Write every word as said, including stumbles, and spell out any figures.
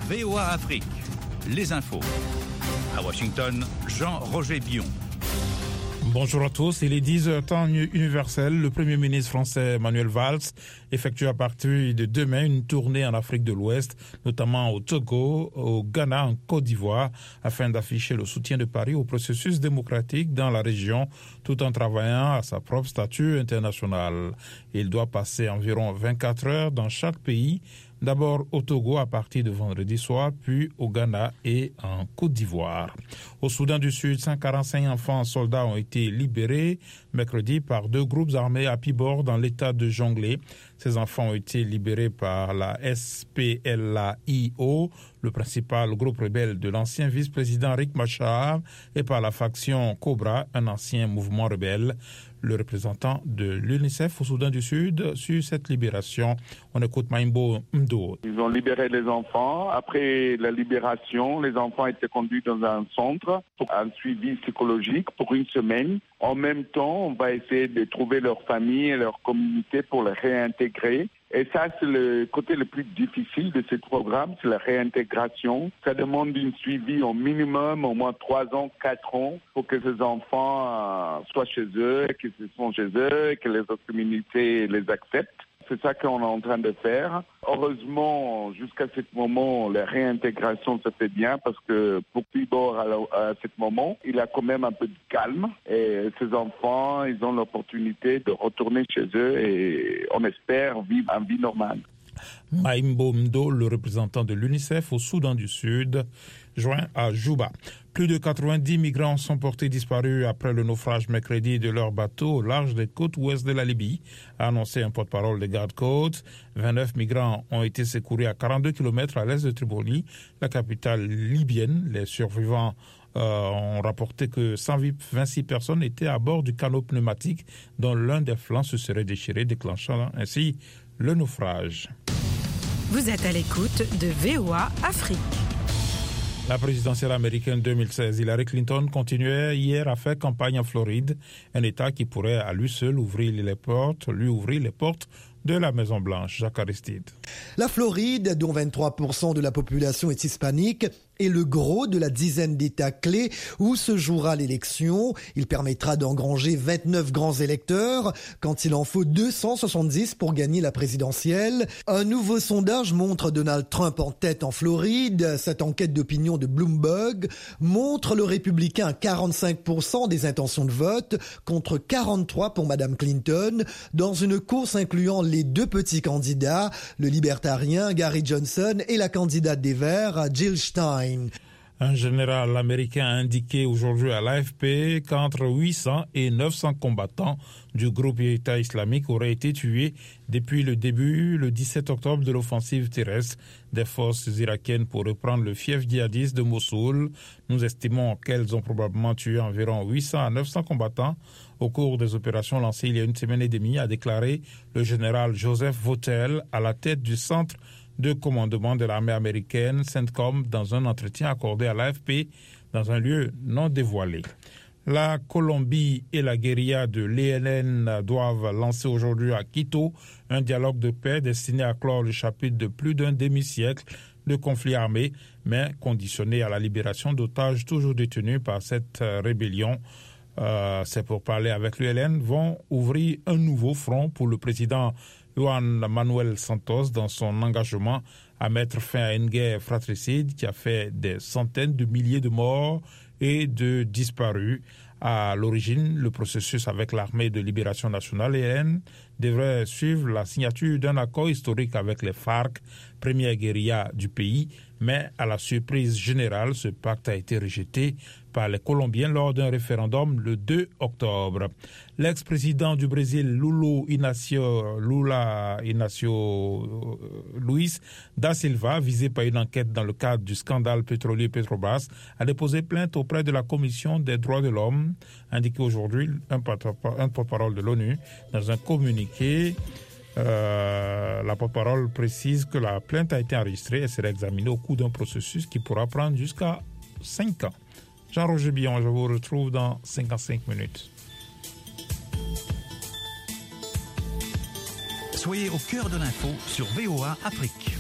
V O A Afrique, les infos. À Washington, Jean-Roger Bion. Bonjour à tous, il est dix heures temps universel. Le Premier ministre français Manuel Valls effectue à partir de demain une tournée en Afrique de l'Ouest, notamment au Togo, au Ghana, en Côte d'Ivoire, afin d'afficher le soutien de Paris au processus démocratique dans la région, tout en travaillant à sa propre statut international. Il doit passer environ vingt-quatre heures dans chaque pays, d'abord au Togo à partir de vendredi soir, puis au Ghana et en Côte d'Ivoire. Au Soudan du Sud, cent quarante-cinq enfants soldats ont été libérés mercredi par deux groupes armés à Pibor dans l'état de Jonglei. Ces enfants ont été libérés par la S P L A I O, le principal groupe rebelle de l'ancien vice-président Riek Machar, et par la faction Cobra, un ancien mouvement rebelle. Le représentant de l'UNICEF au Soudan du Sud sur cette libération. On écoute Maïmbo Mdo. Ils ont libéré les enfants. Après la libération, les enfants étaient conduits dans un centre pour un suivi psychologique pour une semaine. En même temps, on va essayer de trouver leur famille et leur communauté pour les réintégrer. Et ça, c'est le côté le plus difficile de ce programme, c'est la réintégration. Ça demande un suivi au minimum, au moins trois ans, quatre ans, pour que ces enfants euh, soient chez eux, qu'ils soient chez eux, et que les autres communautés les acceptent. C'est ça qu'on est en train de faire. Heureusement, jusqu'à ce moment, la réintégration se fait bien parce que pour Pibor, à ce moment, il a quand même un peu de calme. Et ces enfants, ils ont l'opportunité de retourner chez eux et on espère vivre une vie normale. Maïmbo Mdo, le représentant de l'UNICEF au Soudan du Sud, joint à Juba. Plus de quatre-vingt-dix migrants sont portés disparus après le naufrage mercredi de leur bateau au large des côtes ouest de la Libye, a annoncé un porte-parole des gardes-côtes. vingt-neuf migrants ont été secourus à quarante-deux kilomètres à l'est de Tripoli, la capitale libyenne. Les survivants euh, ont rapporté que cent vingt-six personnes étaient à bord du canot pneumatique dont l'un des flancs se serait déchiré, déclenchant ainsi le naufrage. Vous êtes à l'écoute de V O A Afrique. La présidentielle américaine deux mille seize, Hillary Clinton continuait hier à faire campagne en Floride, un État qui pourrait à lui seul ouvrir les portes, lui ouvrir les portes de la Maison-Blanche. Jacques Aristide. La Floride, dont vingt-trois pour cent de la population est hispanique, est le gros de la dizaine d'États clés où se jouera l'élection. Il permettra d'engranger vingt-neuf grands électeurs quand il en faut deux cent soixante-dix pour gagner la présidentielle. Un nouveau sondage montre Donald Trump en tête en Floride. Cette enquête d'opinion de Bloomberg montre le républicain à quarante-cinq pour cent des intentions de vote contre quarante-trois pour Mme Clinton dans une course incluant les deux petits candidats, le libertarien Gary Johnson et la candidate des Verts, Jill Stein. Un général américain a indiqué aujourd'hui à l'A F P qu'entre huit cents et neuf cents combattants du groupe État islamique auraient été tués depuis le début, le dix-sept octobre, de l'offensive terrestre des forces irakiennes pour reprendre le fief djihadiste de Mossoul. Nous estimons qu'elles ont probablement tué environ huit cents à neuf cents combattants au cours des opérations lancées il y a une semaine et demie, a déclaré le général Joseph Votel à la tête du centre de commandement de l'armée américaine, CENTCOM, dans un entretien accordé à l'A F P dans un lieu non dévoilé. La Colombie et la guérilla de l'E L N doivent lancer aujourd'hui à Quito un dialogue de paix destiné à clore le chapitre de plus d'un demi-siècle de conflit armé, mais conditionné à la libération d'otages toujours détenus par cette rébellion. Euh, c'est pour parler avec l'U L N, vont ouvrir un nouveau front pour le président Juan Manuel Santos dans son engagement à mettre fin à une guerre fratricide qui a fait des centaines de milliers de morts et de disparus. À l'origine, le processus avec l'armée de libération nationale, E L N, devrait suivre la signature d'un accord historique avec les FARC, première guérilla du pays, mais à la surprise générale, ce pacte a été rejeté par les Colombiens lors d'un référendum le deux octobre. L'ex-président du Brésil, Lula Inácio, Lula Inácio Luis da Silva, visé par une enquête dans le cadre du scandale pétrolier Petrobras, a déposé plainte auprès de la Commission des droits de l'homme, indiqué aujourd'hui un porte-parole de l'ONU dans un communiqué. Euh, la porte-parole précise que la plainte a été enregistrée et sera examinée au cours d'un processus qui pourra prendre jusqu'à cinq ans. Jean-Roger Bion, je vous retrouve dans cinquante-cinq minutes. Soyez au cœur de l'info sur V O A Afrique.